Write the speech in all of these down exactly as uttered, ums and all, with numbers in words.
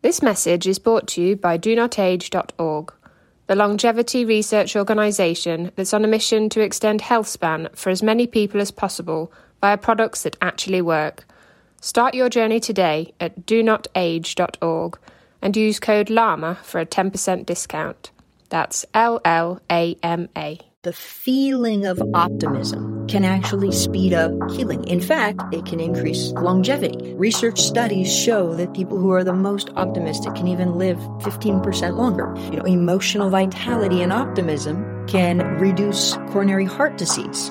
This message is brought to you by do not age dot org, the longevity research organisation that's on a mission to extend health span for as many people as possible via products that actually work. Start your journey today at do not age dot org and use code LLAMA for a ten percent discount. That's L L A M A. The feeling of optimism can actually speed up healing. In fact, it can increase longevity. Research studies show that people who are the most optimistic can even live fifteen percent longer. You know, emotional vitality and optimism can reduce coronary heart disease.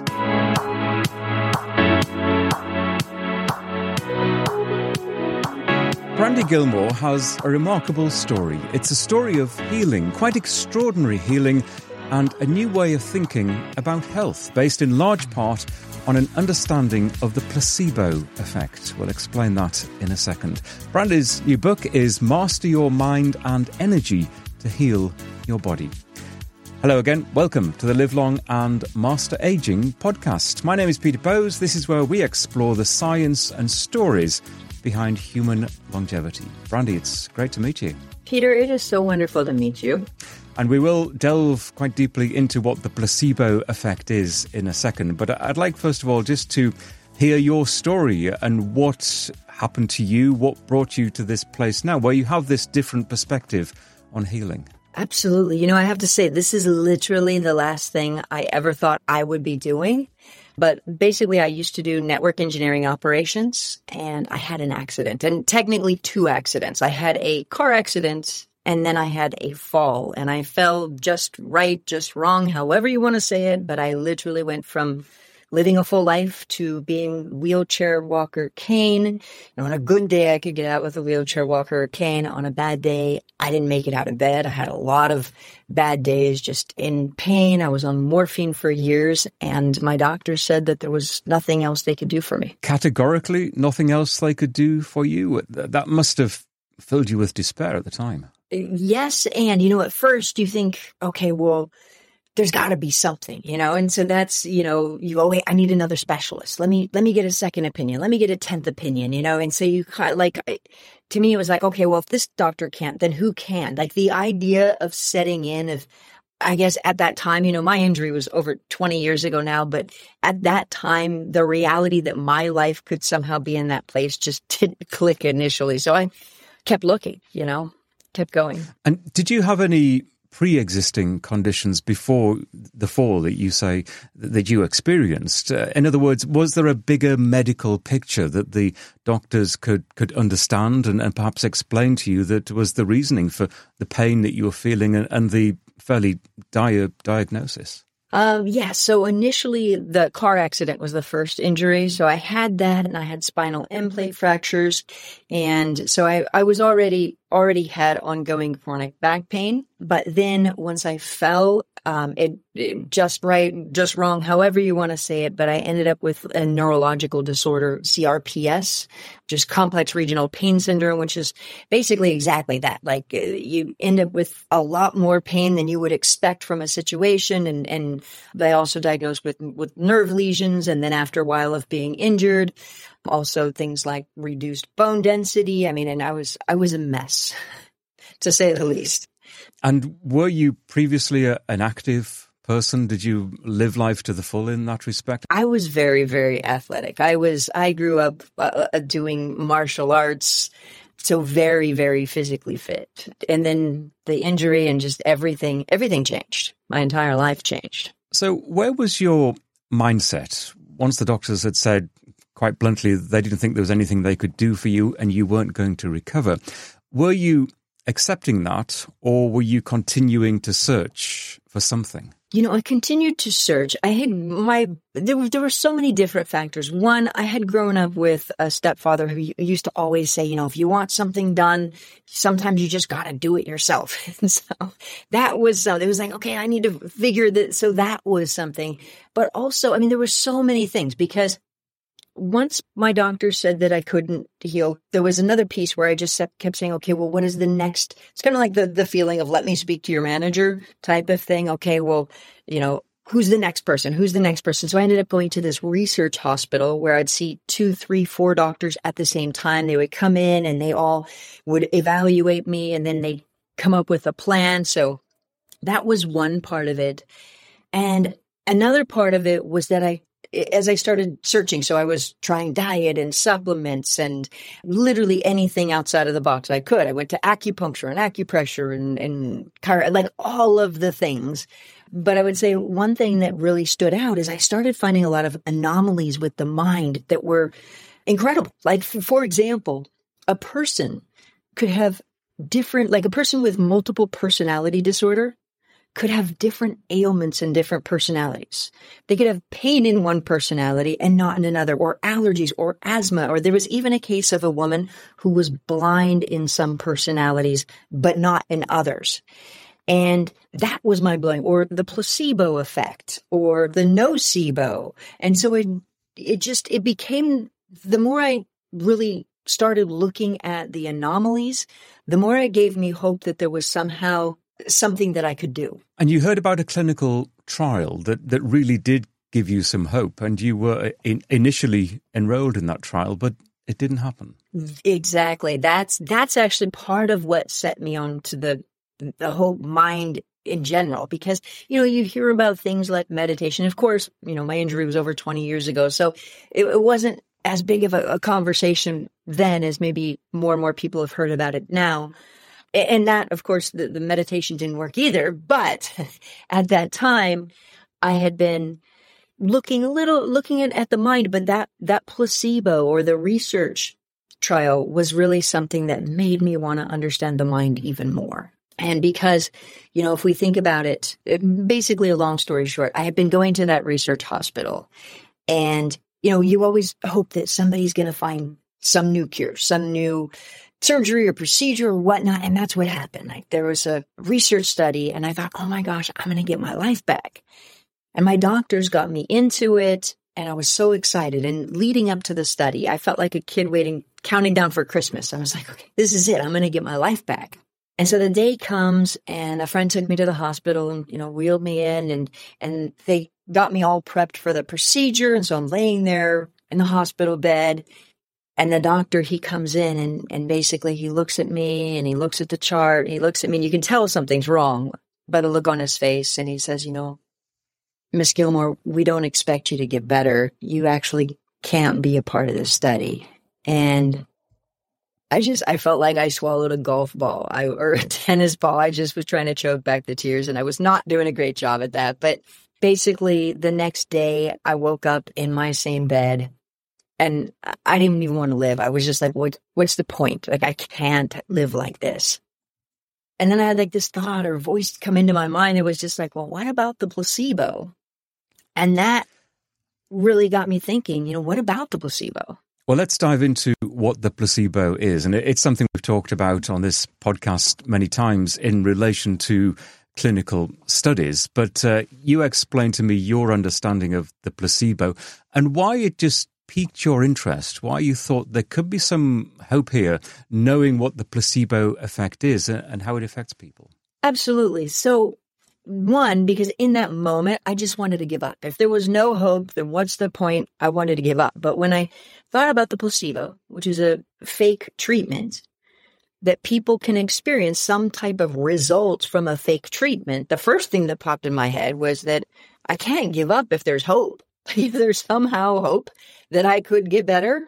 Brandy Gilmore has a remarkable story. It's a story of healing, quite extraordinary healing, and a new way of thinking about health, based in large part on an understanding of the placebo effect. We'll explain that in a second. Brandy's new book is Master Your Mind and Energy to Heal Your Body. Hello again. Welcome to the Live Long and Master Aging podcast. My name is Peter Bowes. This is where we explore the science and stories behind human longevity. Brandy, it's great to meet you. Peter, it is so wonderful to meet you. And we will delve quite deeply into what the placebo effect is in a second. But I'd like, first of all, just to hear your story and what happened to you, what brought you to this place now, where you have this different perspective on healing. Absolutely. You know, I have to say, this is literally the last thing I ever thought I would be doing. But basically, I used to do network engineering operations, and I had an accident, and technically two accidents. I had a car accident, and then I had a fall, and I fell just right, just wrong, however you want to say it. But I literally went from living a full life to being wheelchair walker cane. And on a good day, I could get out with a wheelchair walker cane. On a bad day, I didn't make it out of bed. I had a lot of bad days, just in pain. I was on morphine for years, and my doctor said that there was nothing else they could do for me. Categorically, nothing else they could do for you? That must have filled you with despair at the time. Yes, and, you know, at first you think, okay, well, there's got to be something, you know, and so that's, you know, you go, wait, I need another specialist. Let me, let me get a second opinion. Let me get a tenth opinion, you know, and so you like, to me, it was like, okay, well, if this doctor can't, then who can? Like the idea of setting in of, I guess at that time, you know, my injury was over twenty years ago now, but at that time, the reality that my life could somehow be in that place just didn't click initially. So I kept looking, you know, kept going. And did you have any pre-existing conditions before the fall that you say that you experienced? Uh, in other words, was there a bigger medical picture that the doctors could, could understand and, and perhaps explain to you that was the reasoning for the pain that you were feeling and, and the fairly dire diagnosis? Um, yeah, so initially the car accident was the first injury. So I had that, and I had spinal end plate fractures. And so I, I was already, already had ongoing chronic back pain. But then once I fell, um, it, it just right, just wrong, however you want to say it. But I ended up with a neurological disorder, C R P S, which is complex regional pain syndrome, which is basically exactly that. Like uh, you end up with a lot more pain than you would expect from a situation. And, and they also diagnosed with, with nerve lesions. And then after a while of being injured, also things like reduced bone density. I mean, and I was, I was a mess, to say the least. And were you previously a, an active person? Did you live life to the full in that respect? I was very, very athletic. I was, I grew up uh, doing martial arts, so very, very physically fit. And then the injury and just everything, everything changed. My entire life changed. So where was your mindset once the doctors had said, quite bluntly, they didn't think there was anything they could do for you and you weren't going to recover? Were you accepting that, or were you continuing to search for something? You know, I continued to search. I had my, there were, there were so many different factors. One, I had grown up with a stepfather who used to always say, you know, if you want something done, sometimes you just got to do it yourself. And so that was something. It was like, okay, I need to figure that. So that was something. But also, I mean, there were so many things because once my doctor said that I couldn't heal, there was another piece where I just kept saying, okay, well, what is the next? It's kind of like the, the feeling of let me speak to your manager type of thing. Okay, well, you know, who's the next person? Who's the next person? So I ended up going to this research hospital where I'd see two, three, four doctors at the same time. They would come in and they all would evaluate me, and then they'd come up with a plan. So that was one part of it. And another part of it was that I, as I started searching, so I was trying diet and supplements and literally anything outside of the box I could. I went to acupuncture and acupressure and, and chiro- like all of the things. But I would say one thing that really stood out is I started finding a lot of anomalies with the mind that were incredible. Like, for example, a person could have different, like a person with multiple personality disorder could have different ailments and different personalities. They could have pain in one personality and not in another, or allergies or asthma. Or there was even a case of a woman who was blind in some personalities, but not in others. And that was mind blowing. Or the placebo effect, or the nocebo. And so it, it just, it became, the more I really started looking at the anomalies, the more it gave me hope that there was somehow something that I could do. And you heard about a clinical trial that, that really did give you some hope, and you were in, initially enrolled in that trial, but it didn't happen. Exactly. That's that's actually part of what set me on to the the whole mind in general, because, you know, you hear about things like meditation. Of course, you know, my injury was over twenty years ago, so it, it wasn't as big of a, a conversation then as maybe more and more people have heard about it now. And that, of course, the, the meditation didn't work either. But at that time, I had been looking a little, looking at, at the mind, but that, that placebo or the research trial was really something that made me want to understand the mind even more. And because, you know, if we think about it, it, basically a long story short, I had been going to that research hospital, and, you know, you always hope that somebody's going to find some new cure, some new surgery or procedure or whatnot. And that's what happened. Like, there was a research study, and I thought, oh my gosh, I'm going to get my life back. And my doctors got me into it, and I was so excited. And leading up to the study, I felt like a kid waiting, counting down for Christmas. I was like, okay, this is it. I'm going to get my life back. And so the day comes, and a friend took me to the hospital and, you know, wheeled me in, and, and they got me all prepped for the procedure. And so I'm laying there in the hospital bed, and the doctor, he comes in, and, and basically he looks at me, and he looks at the chart, and he looks at me, and you can tell something's wrong by the look on his face. And he says, you know, Miss Gilmore, we don't expect you to get better. You actually can't be a part of this study. And I just, I felt like I swallowed a golf ball I, or a tennis ball. I just was trying to choke back the tears, and I was not doing a great job at that. But basically the next day I woke up in my same bed, and I didn't even want to live. I was just like, what, what's the point? Like, I can't live like this. And then I had like this thought or voice come into my mind. It was just like, well, what about the placebo? And that really got me thinking, you know, what about the placebo? Well, let's dive into what the placebo is. And it's something we've talked about on this podcast many times in relation to clinical studies. But uh, you explained to me your understanding of the placebo and why it just piqued your interest, why you thought there could be some hope here, knowing what the placebo effect is and how it affects people. Absolutely. So, one, because in that moment, I just wanted to give up. If there was no hope, then what's the point? I wanted to give up. But when I thought about the placebo, which is a fake treatment, that people can experience some type of results from a fake treatment, the first thing that popped in my head was that I can't give up if there's hope. If there's somehow hope that I could get better,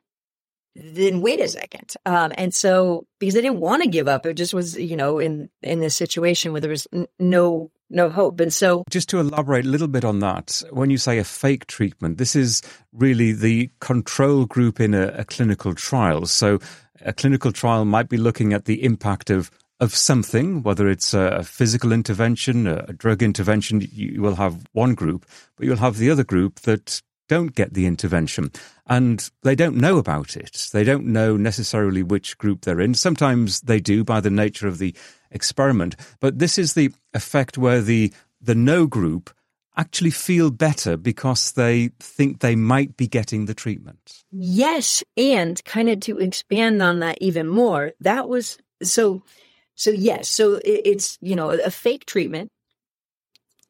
then wait a second. Um, and so, because I didn't want to give up, it just was, you know, in, in this situation where there was n- no, no hope. And so, just to elaborate a little bit on that, when you say a fake treatment, this is really the control group in a, a clinical trial. So a clinical trial might be looking at the impact of of something, whether it's a physical intervention, a drug intervention. You will have one group, but you'll have the other group that don't get the intervention, and they don't know about it. They don't know necessarily which group they're in. Sometimes they do by the nature of the experiment, but this is the effect where the the no group actually feel better because they think they might be getting the treatment. Yes, and kind of to expand on that even more, that was so... So yes, so it's, you know, a fake treatment.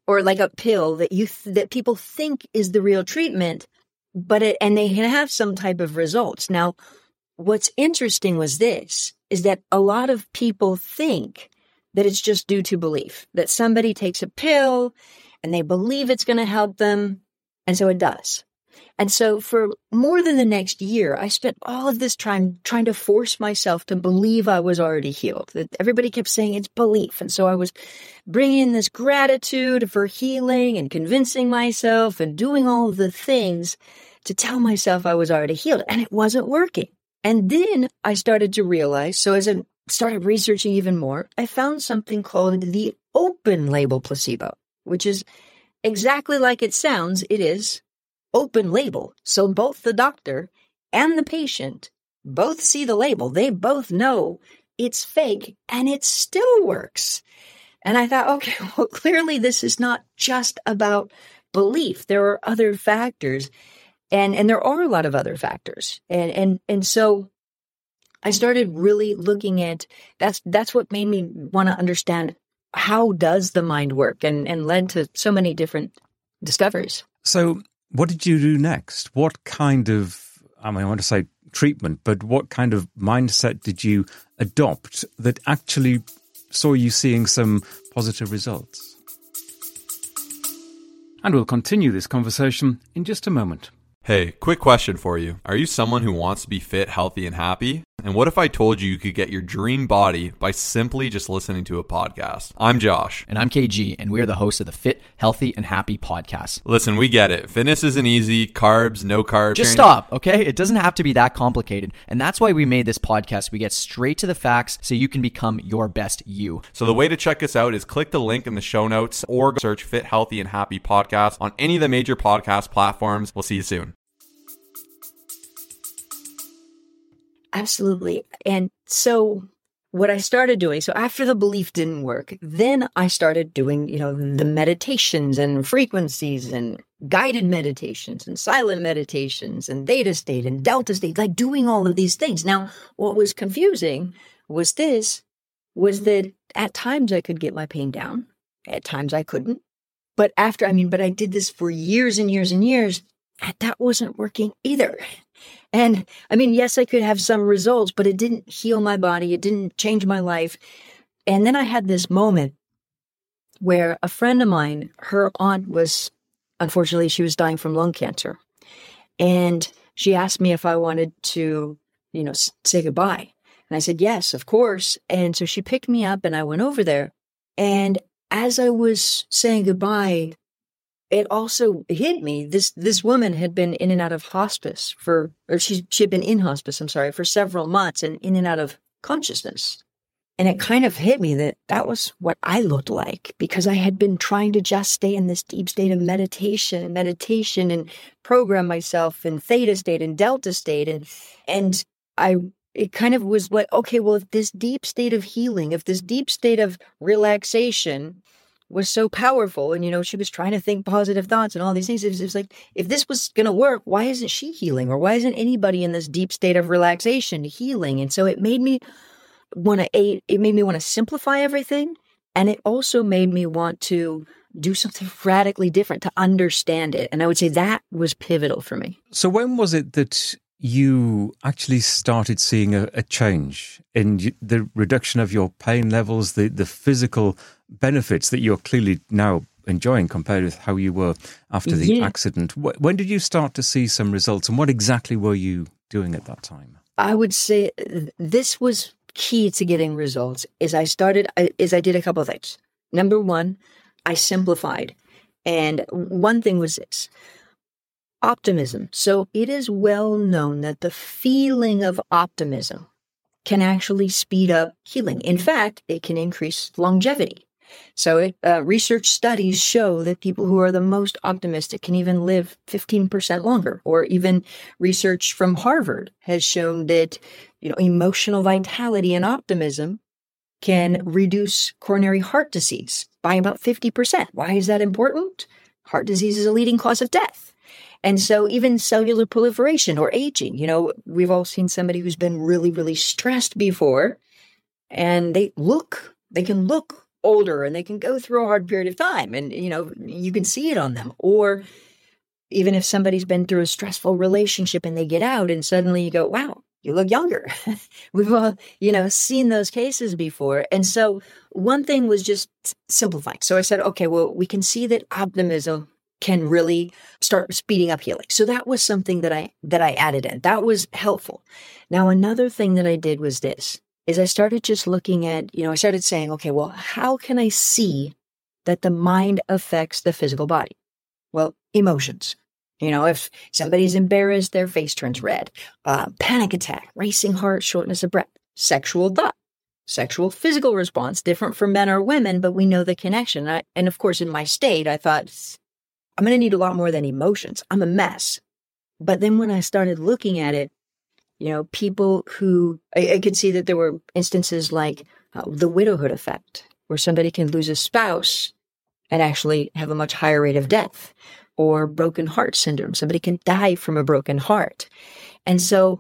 or like a pill that you th- that people think is the real treatment, but it, and they can have some type of results. Now, what's interesting was this, is that a lot of people think that it's just due to belief, that somebody takes a pill and they believe it's going to help them, and so it does. And so for more than the next year, I spent all of this time trying to force myself to believe I was already healed. That everybody kept saying it's belief. And so I was bringing in this gratitude for healing and convincing myself and doing all of the things to tell myself I was already healed. And it wasn't working. And then I started to realize, so as I started researching even more, I found something called the open label placebo, which is exactly like it sounds. It is open label. So both the doctor and the patient both see the label. They both know it's fake and it still works. And I thought, okay, well, clearly this is not just about belief. There are other factors, and, and there are a lot of other factors. And, and, and so I started really looking at, that's, that's what made me want to understand how does the mind work, and, and led to so many different discoveries. So what did you do next? What kind of, I mean, I want to say treatment, but what kind of mindset did you adopt that actually saw you seeing some positive results? And we'll continue this conversation in just a moment. Hey, quick question for you. Are you someone who wants to be fit, healthy, and happy? And what if I told you you could get your dream body by simply just listening to a podcast? I'm Josh. And I'm K G, and we're the hosts of the Fit, Healthy, and Happy podcast. Listen, we get it. Fitness isn't easy. Carbs, no carbs. Just stop, okay? It doesn't have to be that complicated. And that's why we made this podcast. We get straight to the facts so you can become your best you. So the way to check us out is click the link in the show notes or search Fit, Healthy, and Happy podcast on any of the major podcast platforms. We'll see you soon. Absolutely. And so what I started doing, so after the belief didn't work, then I started doing, you know, the meditations and frequencies and guided meditations and silent meditations and theta state and delta state, like doing all of these things. Now, what was confusing was this, was that at times I could get my pain down. At times I couldn't. But after, I mean, but I did this for years and years and years, and that wasn't working either. And I mean, yes, I could have some results, but it didn't heal my body. It didn't change my life. And then I had this moment where a friend of mine, her aunt was, unfortunately, she was dying from lung cancer. And she asked me if I wanted to, you know, say goodbye. And I said, yes, of course. And so she picked me up and I went over there. And as I was saying goodbye, it also hit me. This this woman had been in and out of hospice for, or she she had been in hospice, I'm sorry, for several months and in and out of consciousness. And it kind of hit me that that was what I looked like, because I had been trying to just stay in this deep state of meditation and meditation and program myself in theta state and delta state. And, and I, it kind of was like, okay, well, if this deep state of healing, if this deep state of relaxation was so powerful, and, you know, she was trying to think positive thoughts and all these things. It was, it was like, if this was going to work, why isn't she healing? Or why isn't anybody in this deep state of relaxation healing? And so it made me want to, it made me want to simplify everything. And it also made me want to do something radically different to understand it. And I would say that was pivotal for me. So when was it that you actually started seeing a, a change in the reduction of your pain levels, the, the physical benefits that you're clearly now enjoying compared with how you were after the yeah. accident? When did you start to see some results, and what exactly were you doing at that time? I would say this was key to getting results. Is I started, is I did a couple of things. Number one, I simplified. And one thing was this. Optimism. So it is well known that the feeling of optimism can actually speed up healing. In fact, it can increase longevity. So it, uh, research studies show that people who are the most optimistic can even live fifteen percent longer. Or even research from Harvard has shown that, you know, emotional vitality and optimism can reduce coronary heart disease by about fifty percent. Why is that important? Heart disease is a leading cause of death. And so even cellular proliferation or aging, you know, we've all seen somebody who's been really, really stressed before, and they look, they can look older and they can go through a hard period of time and, you know, you can see it on them. Or even if somebody's been through a stressful relationship and they get out and suddenly you go, wow, you look younger. We've all, you know, seen those cases before. And so one thing was just simplifying. So I said, okay, well, we can see that optimism can really start speeding up healing. So that was something that I, that I added in. That was helpful. Now, another thing that I did was this, is I started just looking at, you know, I started saying, okay, well, how can I see that the mind affects the physical body? Well, emotions. You know, if somebody's embarrassed, their face turns red. Uh, panic attack, racing heart, shortness of breath, sexual thought, sexual physical response, different for men or women, but we know the connection. I, and of course, in my state, I thought, I'm going to need a lot more than emotions. I'm a mess. But then when I started looking at it, you know, people who, I, I could see that there were instances like uh, the widowhood effect, where somebody can lose a spouse and actually have a much higher rate of death. Or broken heart syndrome. Somebody can die from a broken heart. And so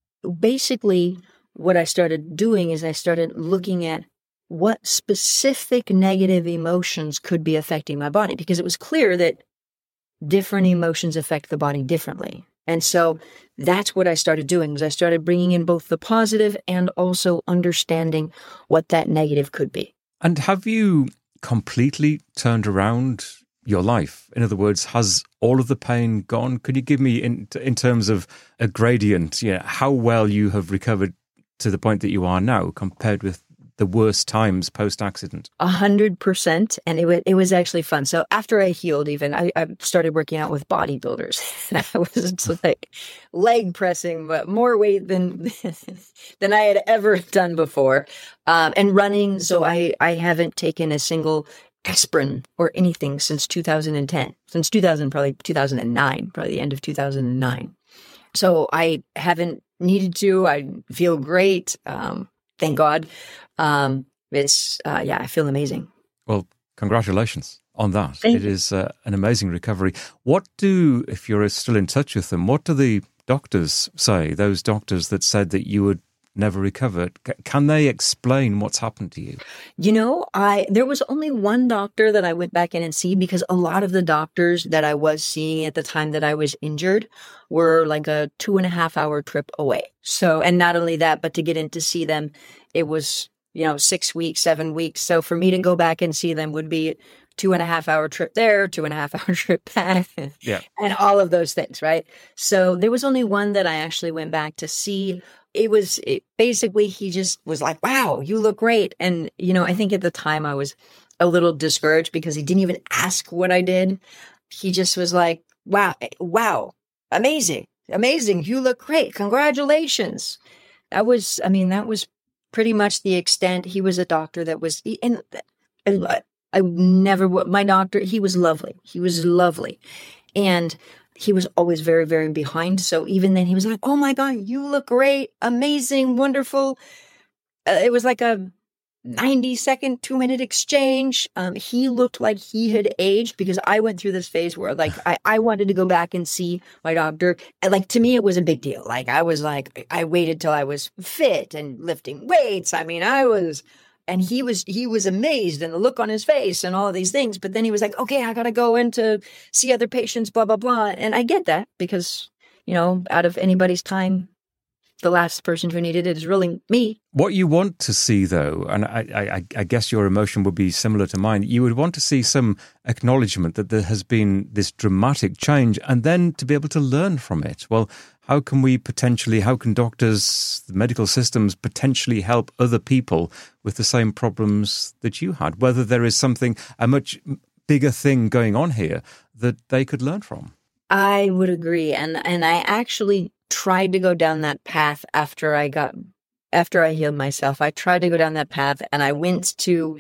basically what I started doing is I started looking at what specific negative emotions could be affecting my body, because it was clear that different emotions affect the body differently. And so that's what I started doing, was I started bringing in both the positive and also understanding what that negative could be. And have you completely turned around your life? In other words, has all of the pain gone? Could you give me, in in terms of a gradient, yeah, how well you have recovered to the point that you are now compared with the worst times post-accident? A hundred percent. And it was, it was actually fun. So after I healed even, I, I started working out with bodybuilders. And I was like leg pressing, but more weight than, than I had ever done before. Um, and running. So I, I haven't taken a single aspirin or anything since two thousand ten, since two thousand, probably two thousand nine, probably the end of two thousand nine. So I haven't needed to. I feel great. Um, thank God. Um, it's, uh, yeah, I feel amazing. Well, congratulations on that. Thank it you. is uh, an amazing recovery. What do, if you're still in touch with them, what do the doctors say, those doctors that said that you would never recovered? C- can they explain what's happened to you? You know, I there was only one doctor that I went back in and see, because a lot of the doctors that I was seeing at the time that I was injured were like a two and a half hour trip away. So, and not only that, but to get in to see them, it was, you know, six weeks, seven weeks. So for me to go back and see them would be two and a half hour trip there, two and a half hour trip back, Yeah. and all of those things, right? So there was only one that I actually went back to see. It was it, basically, he just was like, wow, you look great. And, you know, I think at the time I was a little discouraged because he didn't even ask what I did. He just was like, wow, wow, amazing, amazing. You look great. Congratulations. That was, I mean, that was pretty much the extent. He was a doctor that was, and, and I never, my doctor, he was lovely. He was lovely. And he was always very, very behind. So even then he was like, oh my God, you look great, amazing, wonderful. Uh, it was like a ninety second, two minute exchange. Um, he looked like he had aged, because I went through this phase where like, I, I wanted to go back and see my doctor. And like, to me, it was a big deal. Like I was like, I waited till I was fit and lifting weights. I mean, I was, and he was, he was amazed, and the look on his face and all of these things. But then he was like, okay, I got to go in to see other patients, blah, blah, blah. And I get that, because, you know, out of anybody's time, the last person who needed it is really me. What you want to see, though, and I, I, I guess your emotion would be similar to mine, you would want to see some acknowledgement that there has been this dramatic change, and then to be able to learn from it. Well, how can we potentially, how can doctors, the medical systems potentially help other people with the same problems that you had? Whether there is something, a much bigger thing going on here that they could learn from. I would agree. And, and I actually tried to go down that path after I got, after I healed myself. I tried to go down that path, and I went to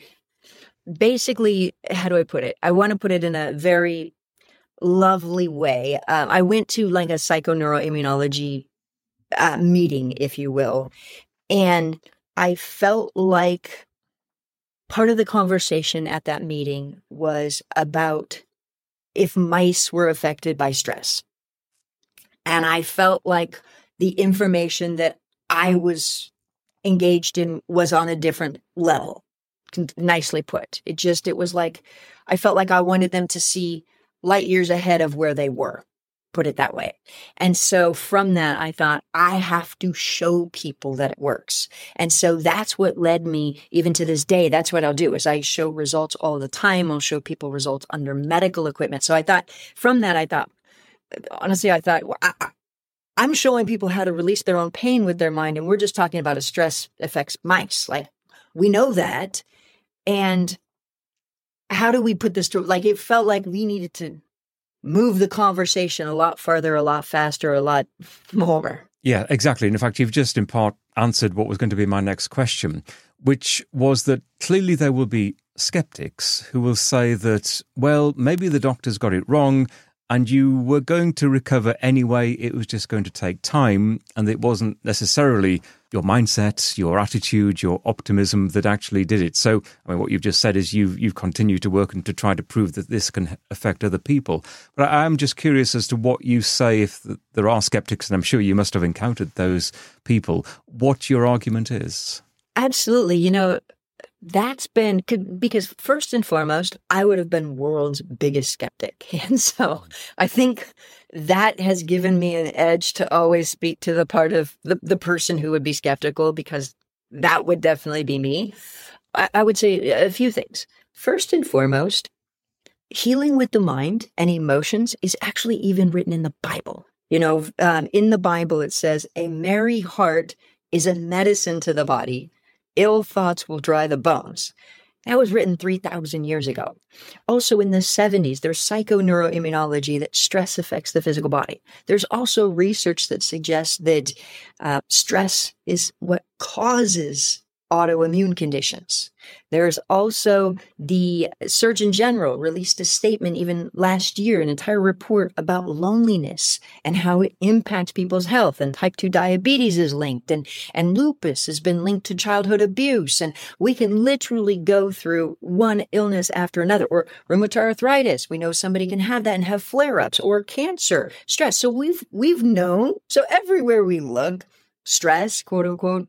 basically, how do I put it? I want to put it in a very lovely way. Um, I went to like a psychoneuroimmunology uh, meeting, if you will. And I felt like part of the conversation at that meeting was about if mice were affected by stress. And I felt like the information that I was engaged in was on a different level. nicely put. It just, it was like, I felt like I wanted them to see light years ahead of where they were, put it that way. And so from that, I thought, I have to show people that it works. And so that's what led me, even to this day, that's what I'll do, is I show results all the time. I'll show people results under medical equipment. So I thought, from that, I thought, honestly, I thought, well, I, I'm showing people how to release their own pain with their mind. And we're just talking about a stress affects mice. Like, we know that. And how do we put this to, like, it felt like we needed to move the conversation a lot further, a lot faster, a lot more. Yeah, exactly. And in fact, you've just in part answered what was going to be my next question, which was that clearly there will be skeptics who will say that, well, maybe the doctors got it wrong and you were going to recover anyway. It was just going to take time, and it wasn't necessarily your mindset, your attitude, your optimism that actually did it. So, I mean, what you've just said is you've, you've continued to work and to try to prove that this can affect other people. But I, I'm just curious as to what you say if the, there are skeptics, and I'm sure you must have encountered those people, what your argument is. Absolutely. You know, that's been, because first and foremost, I would have been world's biggest skeptic. And so I think that has given me an edge to always speak to the part of the, the person who would be skeptical, because that would definitely be me. I, I would say a few things. First and foremost, healing with the mind and emotions is actually even written in the Bible. You know, um, in the Bible, it says, a merry heart is a medicine to the body. Ill thoughts will dry the bones. That was written three thousand years ago. Also in the seventies, there's psychoneuroimmunology that stress affects the physical body. There's also research that suggests that uh, stress is what causes autoimmune conditions. There's also the Surgeon General released a statement even last year, an entire report about loneliness and how it impacts people's health. And type two diabetes is linked, and, and lupus has been linked to childhood abuse. And we can literally go through one illness after another, or rheumatoid arthritis. We know somebody can have that and have flare-ups, or cancer, stress. So we've, we've known, so everywhere we look, stress, quote unquote,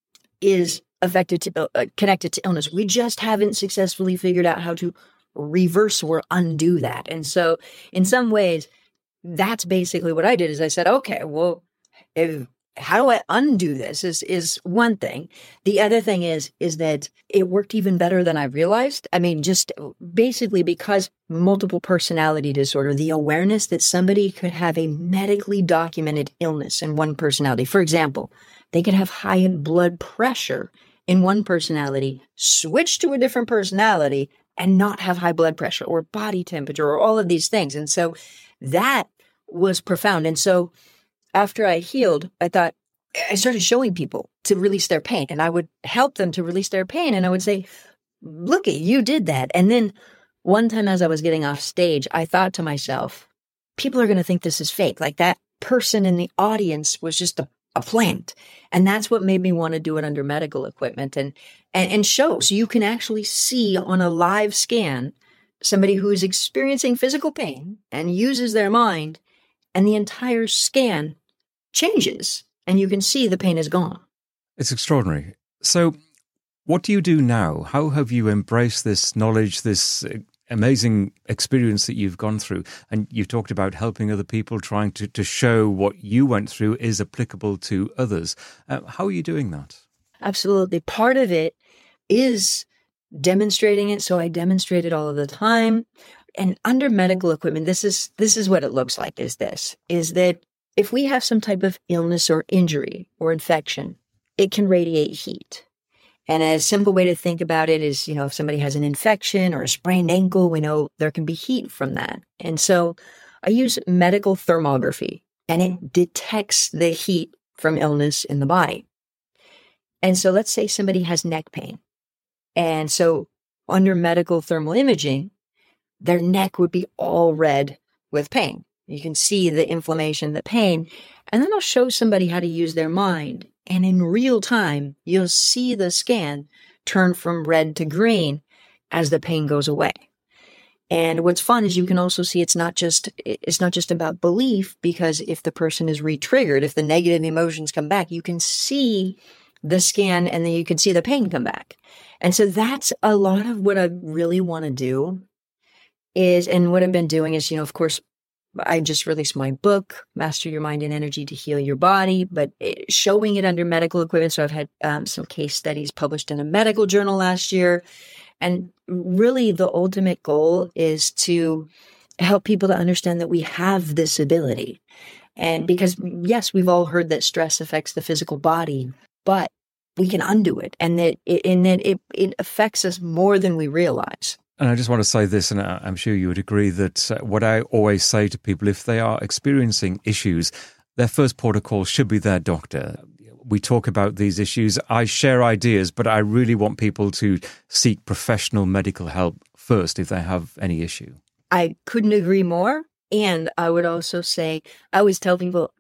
is affected to, uh, connected to illness. We just haven't successfully figured out how to reverse or undo that. And so in some ways, that's basically what I did, is I said, okay, well, if, how do I undo this is, is one thing. The other thing is, is that it worked even better than I realized. I mean, just basically because multiple personality disorder, the awareness that somebody could have a medically documented illness in one personality. For example, they could have high blood pressure in one personality, switch to a different personality, and not have high blood pressure or body temperature or all of these things. And so that was profound. And so after I healed, I thought, I started showing people to release their pain, and I would help them to release their pain. And I would say, look, you did that. And then one time as I was getting off stage, I thought to myself, people are going to think this is fake. Like, that person in the audience was just a a plant. And that's what made me want to do it under medical equipment and, and, and show. So you can actually see on a live scan somebody who is experiencing physical pain and uses their mind, and the entire scan changes and you can see the pain is gone. It's extraordinary. So what do you do now? How have you embraced this knowledge, this amazing experience that you've gone through? And you've talked about helping other people, trying to, to show what you went through is applicable to others. Uh, how are you doing that? Absolutely. Part of it is demonstrating it. So I demonstrate it all of the time. And under medical equipment, this is this is what it looks like, is this, is that if we have some type of illness or injury or infection, it can radiate heat. And a simple way to think about it is, you know, if somebody has an infection or a sprained ankle, we know there can be heat from that. And so I use medical thermography, and it detects the heat from illness in the body. And so let's say somebody has neck pain. And so under medical thermal imaging, their neck would be all red with pain. You can see the inflammation, the pain. And then I'll show somebody how to use their mind. And in real time, you'll see the scan turn from red to green as the pain goes away. And what's fun is you can also see it's not just it's not just about belief, because if the person is re-triggered, if the negative emotions come back, you can see the scan, and then you could see the pain come back. And so that's a lot of what I really want to do is, and what I've been doing is, you know, of course, I just released my book, Master Your Mind and Energy to Heal Your Body, but it, showing it under medical equipment. So I've had um, some case studies published in a medical journal last year. And really the ultimate goal is to help people to understand that we have this ability. And because, yes, we've all heard that stress affects the physical body, but we can undo it. And that it, and that it, it affects us more than we realize. And I just want to say this, and I'm sure you would agree, that uh, what I always say to people, if they are experiencing issues, their first port of call should be their doctor. We talk about these issues. I share ideas, but I really want people to seek professional medical help first if they have any issue. I couldn't agree more. And I would also say, I always tell people,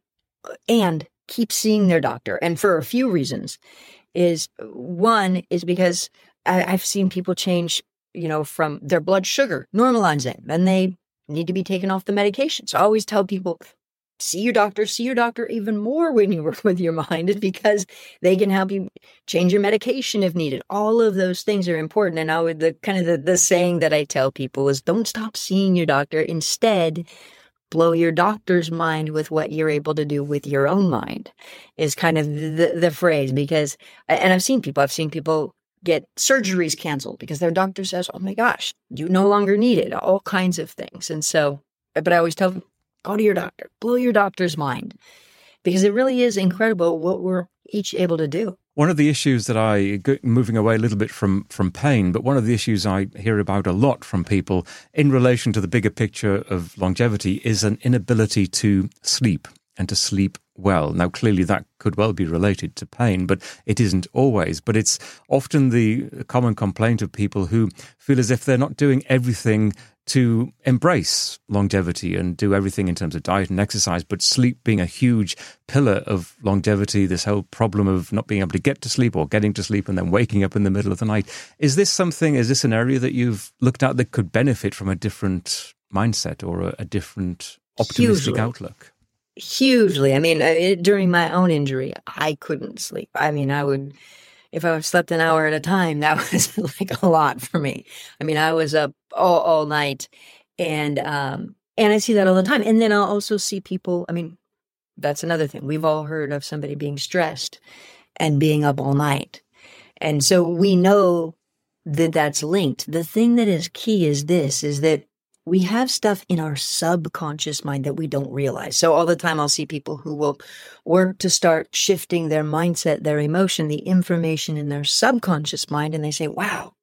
and keep seeing their doctor. And for a few reasons. Is one is because I, I've seen people change, you know, from their blood sugar, normalizing, and they need to be taken off the medication. So I always tell people, see your doctor, see your doctor even more when you work with your mind, is because they can help you change your medication if needed. All of those things are important. And I would, the kind of the, the saying that I tell people is, don't stop seeing your doctor. Instead, blow your doctor's mind with what you're able to do with your own mind, is kind of the, the phrase. Because, and I've seen people, I've seen people get surgeries canceled because their doctor says, oh my gosh, you no longer need it, all kinds of things. And so, but I always tell them, go to your doctor, blow your doctor's mind, because it really is incredible what we're each able to do. One of the issues that I, moving away a little bit from, from pain, but one of the issues I hear about a lot from people in relation to the bigger picture of longevity is an inability to sleep and to sleep well. Now, clearly that could well be related to pain, but it isn't always. But it's often the common complaint of people who feel as if they're not doing everything to embrace longevity and do everything in terms of diet and exercise, but sleep being a huge pillar of longevity, this whole problem of not being able to get to sleep or getting to sleep and then waking up in the middle of the night. Is this something, is this an area that you've looked at that could benefit from a different mindset or a, a different optimistic Hugely. outlook? Hugely. I mean, it, during my own injury, I couldn't sleep. I mean, I would, if I slept an hour at a time, that was like a lot for me. I mean, I was up all, all night, and um, and I see that all the time. And then I'll also see people, I mean, that's another thing. We've all heard of somebody being stressed and being up all night. And so we know that that's linked. The thing that is key is this, is that we have stuff in our subconscious mind that we don't realize. So all the time I'll see people who will work to start shifting their mindset, their emotion, the information in their subconscious mind. And they say, wow,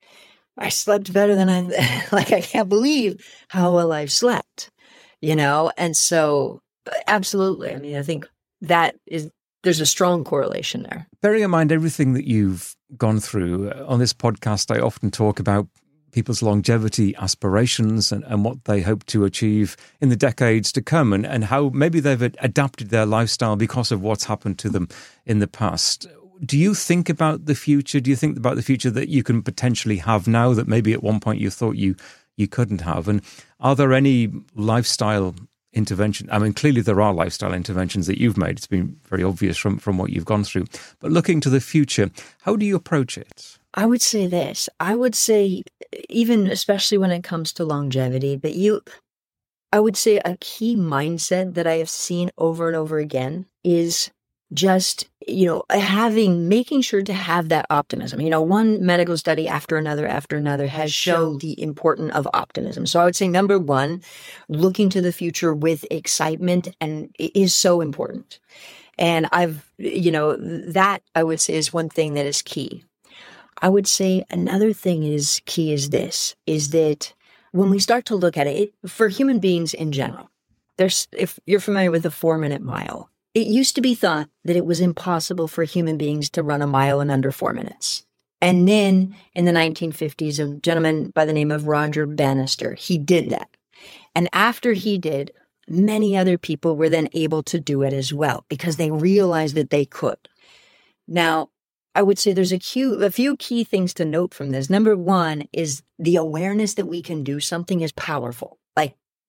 I slept better than I, like, I can't believe how well I've slept, you know? And so absolutely. I mean, I think that is, there's a strong correlation there. Bearing in mind everything that you've gone through on this podcast, I often talk about people's longevity aspirations and, and what they hope to achieve in the decades to come, and, and how maybe they've adapted their lifestyle because of what's happened to them in the past. Do you think about the future? Do you think about the future that you can potentially have now that maybe at one point you thought you, you couldn't have? And are there any lifestyle intervention? I mean, clearly there are lifestyle interventions that you've made. It's been very obvious from, from what you've gone through. But looking to the future, how do you approach it? I would say this. I would say, even especially when it comes to longevity, that you, I would say a key mindset that I have seen over and over again is just, you know, having, making sure to have that optimism. You know, one medical study after another after another has shown the importance of optimism. So I would say, number one, looking to the future with excitement and it is so important. And I've, you know, that I would say is one thing that is key. I would say another thing is key is this, is that when we start to look at it, for human beings in general, there's, if you're familiar with the four minute mile, it used to be thought that it was impossible for human beings to run a mile in under four minutes. And then in the nineteen fifties, a gentleman by the name of Roger Bannister, he did that. And after he did, many other people were then able to do it as well because they realized that they could. Now, I would say there's a few, a few key things to note from this. Number one is the awareness that we can do something is powerful. Like,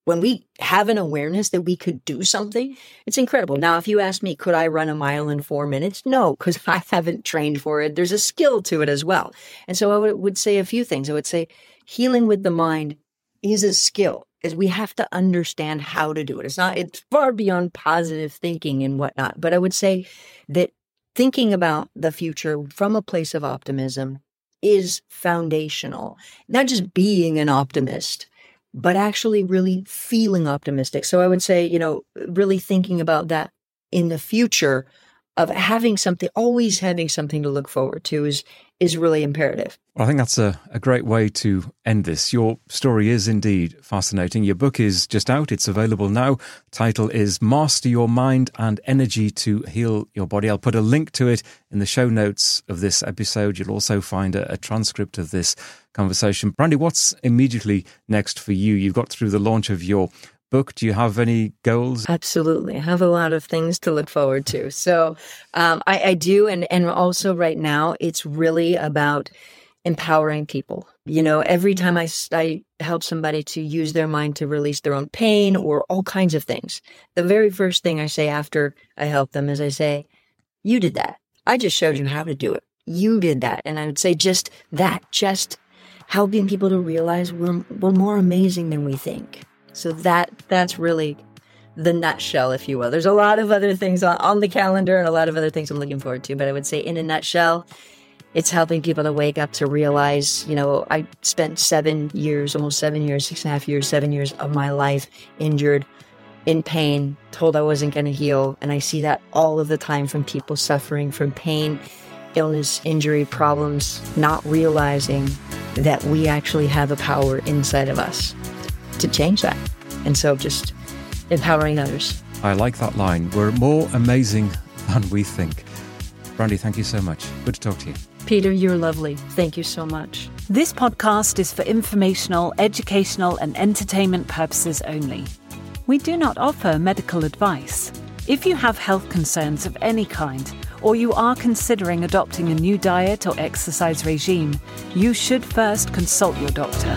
when we have an awareness that we could do something, it's incredible. Now, if you ask me, could I run a mile in four minutes? No, because I haven't trained for it. There's a skill to it as well. And so I would, would say a few things. I would say healing with the mind is a skill, is we have to understand how to do it. It's not, it's far beyond positive thinking and whatnot. But I would say that thinking about the future from a place of optimism is foundational. Not just being an optimist, but actually really feeling optimistic. So I would say, you know, really thinking about that in the future of having something, always having something to look forward to is is really imperative. Well, I think that's a, a great way to end this. Your story is indeed fascinating. Your book is just out. It's available now. Title is Master Your Mind and Energy to Heal Your Body. I'll put a link to it in the show notes of this episode. You'll also find a, a transcript of this conversation. Brandy, what's immediately next for you? You've got through the launch of your book. Do you have any goals? Absolutely. I have a lot of things to look forward to. So um, I, I do. And, and also right now, it's really about empowering people. You know, every time I, I help somebody to use their mind to release their own pain or all kinds of things, the very first thing I say after I help them is I say, you did that. I just showed you how to do it. You did that. And I would say just that, just helping people to realize we're, we're more amazing than we think. So that that's really the nutshell, if you will. There's a lot of other things on, on the calendar and a lot of other things I'm looking forward to. But I would say in a nutshell, it's helping people to wake up to realize, you know, I spent seven years, almost seven years, six and a half years, seven years of my life injured, in pain, told I wasn't going to heal. And I see that all of the time from people suffering from pain, illness, injury, problems, not realizing that we actually have a power inside of us to change that. And so just empowering others. I like that line. We're more amazing than we think. Brandy, thank you so much. Good to talk to you. Peter, you're lovely. Thank you so much. This podcast is for informational, educational, and entertainment purposes only. We do not offer medical advice. If you have health concerns of any kind, or you are considering adopting a new diet or exercise regime, you should first consult your doctor.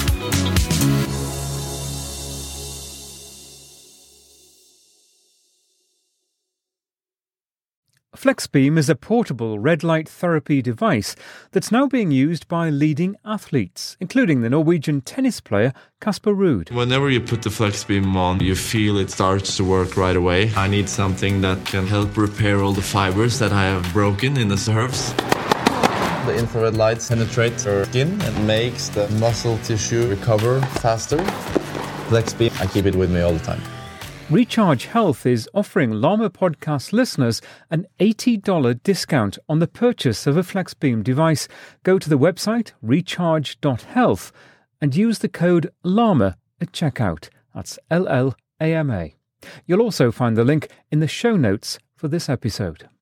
FlexBeam is a portable red light therapy device that's now being used by leading athletes, including the Norwegian tennis player Casper Ruud. Whenever you put the FlexBeam on, you feel it starts to work right away. I need something that can help repair all the fibers that I have broken in the nerves. The infrared lights penetrate your skin and makes the muscle tissue recover faster. FlexBeam, I keep it with me all the time. Recharge Health is offering Llama Podcast listeners an eighty dollars discount on the purchase of a FlexBeam device. Go to the website recharge dot health and use the code LLAMA at checkout. That's L L A M A. You'll also find the link in the show notes for this episode.